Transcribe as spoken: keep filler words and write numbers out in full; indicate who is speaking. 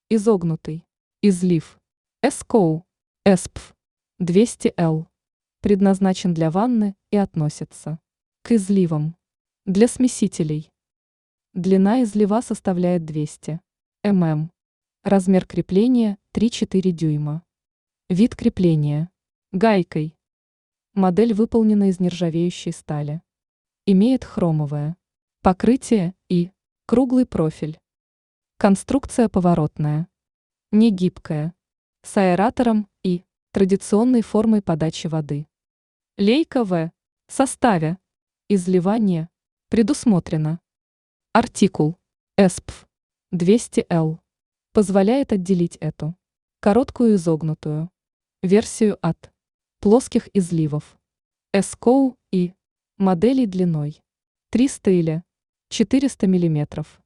Speaker 1: Изогнутый. Излив. эскоу. эспф. двести эл. Предназначен для ванны и относится к изливам. Для смесителей. Длина излива составляет двести миллиметров. Размер крепления три-четыре дюйма. Вид крепления. Гайкой. Модель выполнена из нержавеющей стали. Имеет хромовое покрытие и круглый профиль. Конструкция поворотная. Не гибкая. С аэратором и традиционной формой подачи воды. Лейка В. В составе. Изливание. Предусмотрено. Артикул. эспф. двести эл. Позволяет отделить эту короткую изогнутую версию от плоских изливов эскоу и моделей длиной триста или четыреста миллиметров.